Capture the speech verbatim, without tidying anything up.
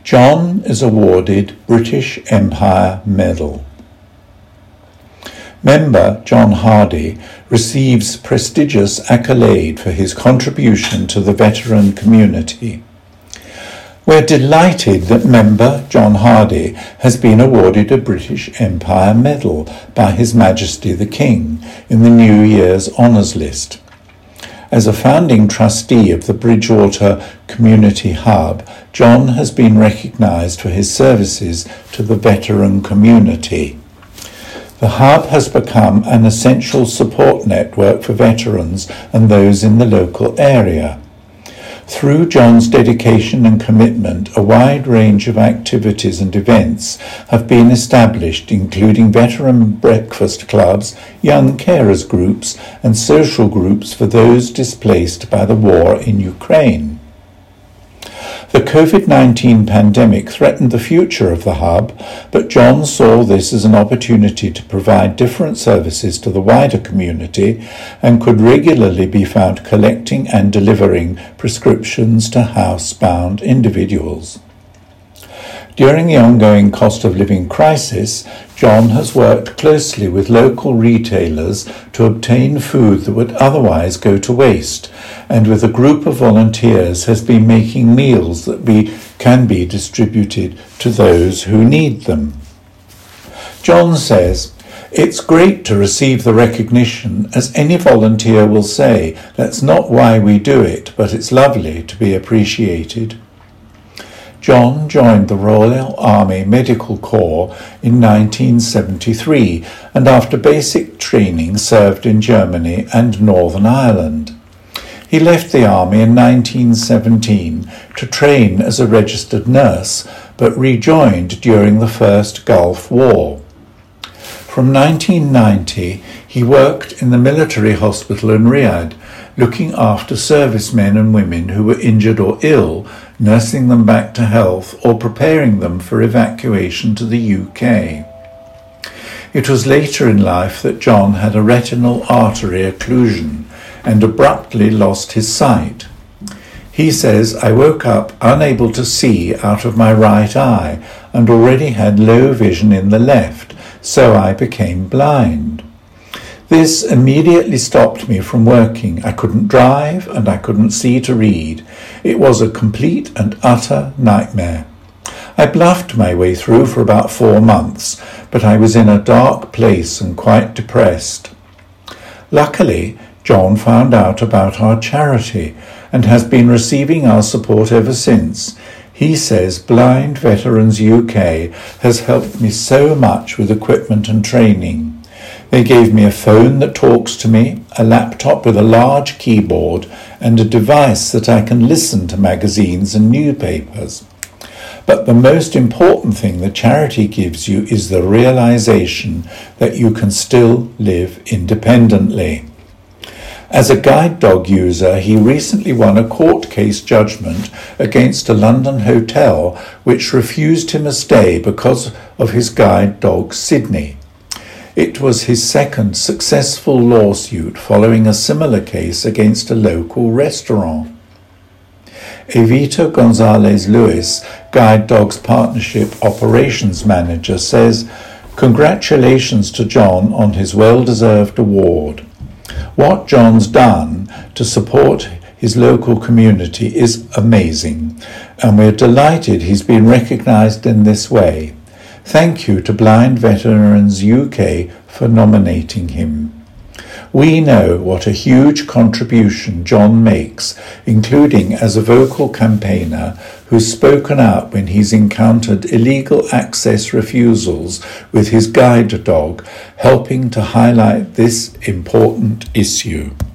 John is awarded British Empire Medal. Member John Hardy receives prestigious accolade for his contribution to the veteran community. We're delighted that member John Hardy has been awarded a British Empire Medal by His Majesty the King in the New Year's Honours List. As a founding trustee of the Bridgewater Community Hub, John has been recognised for his services to the veteran community. The Hub has become an essential support network for veterans and those in the local area. Through John's dedication and commitment, a wide range of activities and events have been established, including veteran breakfast clubs, young carers groups, and social groups for those displaced by the war in Ukraine. The COVID nineteen pandemic threatened the future of the Hub, but John saw this as an opportunity to provide different services to the wider community and could regularly be found collecting and delivering prescriptions to housebound individuals. During the ongoing cost of living crisis, John has worked closely with local retailers to obtain food that would otherwise go to waste, and with a group of volunteers has been making meals that be, can be distributed to those who need them. John says, "It's great to receive the recognition, as any volunteer will say. That's not why we do it, but it's lovely to be appreciated." John joined the Royal Army Medical Corps in nineteen seventy-three and after basic training served in Germany and Northern Ireland. He left the army in nineteen seventeen to train as a registered nurse, but rejoined during the First Gulf War. From nineteen ninety, he worked in the military hospital in Riyadh, looking after servicemen and women who were injured or ill, nursing them back to health or preparing them for evacuation to the U K. It was later in life that John had a retinal artery occlusion and abruptly lost his sight. He says, "I woke up unable to see out of my right eye and already had low vision in the left, so I became blind. This immediately stopped me from working. I couldn't drive and I couldn't see to read. It was a complete and utter nightmare. I bluffed my way through for about four months, but I was in a dark place and quite depressed. Luckily, John found out about our charity and has been receiving our support ever since. He says Blind Veterans U K has helped me so much with equipment and training. They gave me a phone that talks to me, a laptop with a large keyboard, and a device that I can listen to magazines and newspapers. But the most important thing the charity gives you is the realization that you can still live independently." As a guide dog user, he recently won a court case judgment against a London hotel which refused him a stay because of his guide dog Sydney. It was his second successful lawsuit following a similar case against a local restaurant. Evita Gonzalez-Lewis, Guide Dogs Partnership Operations Manager, says, "Congratulations to John on his well-deserved award. What John's done to support his local community is amazing, and we're delighted he's been recognised in this way. Thank you to Blind Veterans U K for nominating him. We know what a huge contribution John makes, including as a vocal campaigner who's spoken out when he's encountered illegal access refusals with his guide dog, helping to highlight this important issue."